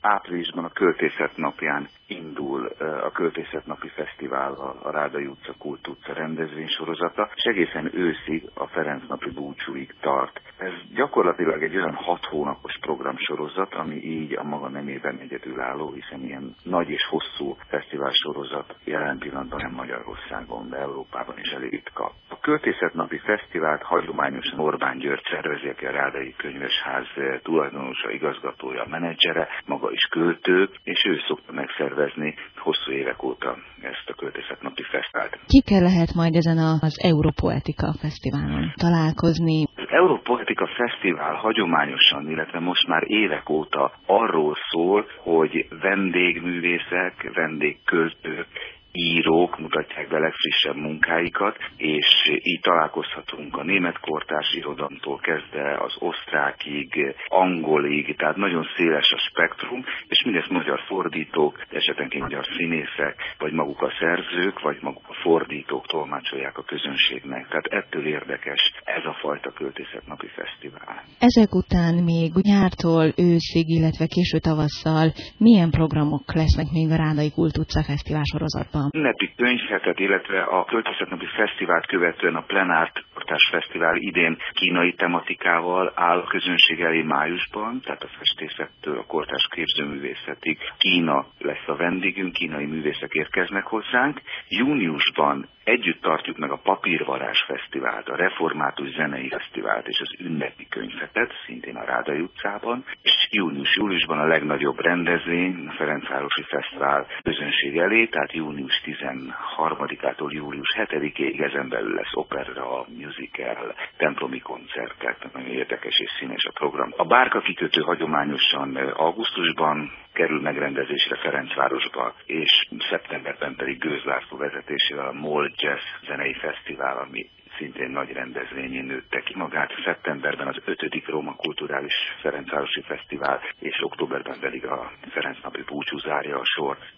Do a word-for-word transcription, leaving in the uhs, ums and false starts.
áprilisban a Költészet napján indul a Költészetnapi Fesztivál, a Rádai utca Kult utca rendezvénysorozata, és egészen őszig a Ferenc napi búcsúig tart. Ez gyakorlatilag egy olyan hat hónapos programsorozat, ami így a maga nemében egyedülálló, hiszen ilyen nagy és hosszú fesztiválsorozat jelen pillanatban nem Magyarországon, de Európában is elég ritka. A Költészetnapi Fesztivált hagyományosan Orbán György szervezi, aki a Rádai Könyvesház tulajdonosa, igazgatója, menedzsere, maga is költő, és ő szokta megszervezni hosszú évek óta ezt a Költészetnapi Fesztivált. Kikkel lehet majd ezen az Europoetika Fesztiválon találkozni? Az Europoetika Fesztivál hagyományosan, illetve most már évek óta arról szól, hogy vendégművészek, vendégköltők, írók mutatják be legfrissebb munkáikat, és így találkozhatunk a német kortárs irodalomtól kezdve az osztrákig, angolig, tehát nagyon széles a spektrum, és mindezt magyar fordítók, esetenként magyar színészek, vagy maguk a szerzők, vagy maguk a fordítók tolmácsolják a közönségnek. Tehát ettől érdekes ez a fajta Költészetnapi Fesztivál. Ezek után még nyártól őszig, illetve késő tavasszal milyen programok lesznek még a Rádai Kult utca Fesztivál sorozatban? Ünnepi könyvhetet, illetve a Költészetnapi Fesztivált követően a Plenárt Kortárs Fesztivál idén kínai tematikával áll a közönség elé májusban, tehát a festészettől a kortárs képzőművészetig Kína lesz a vendégünk, kínai művészek érkeznek hozzánk. Júniusban együtt tartjuk meg a Papírvarázs Fesztivált, a Református Zenei Fesztivált és az Ünnepi Könyvhetet, szintén a Rádai utcában, és június-júliusban a legnagyobb rendezvény, a Ferencvárosi Fesztivál közönség elé, tehát június tizenharmadikától július hetedikéig ezen belül lesz opera, musical, templomi koncertek, nagyon érdekes és színes a program. A bárka kikötő hagyományosan augusztusban kerül megrendezésre Ferencvárosba, és szeptemberben pedig Gőz László vezetésével a MOL Jazz zenei fesztivál, ami szintén nagy rendezvényén nőtte ki magát. Szeptemberben az ötödik Róma Kulturális Ferencvárosi Fesztivál, és októberben pedig a Ferenc napi búcsú zárja a sor.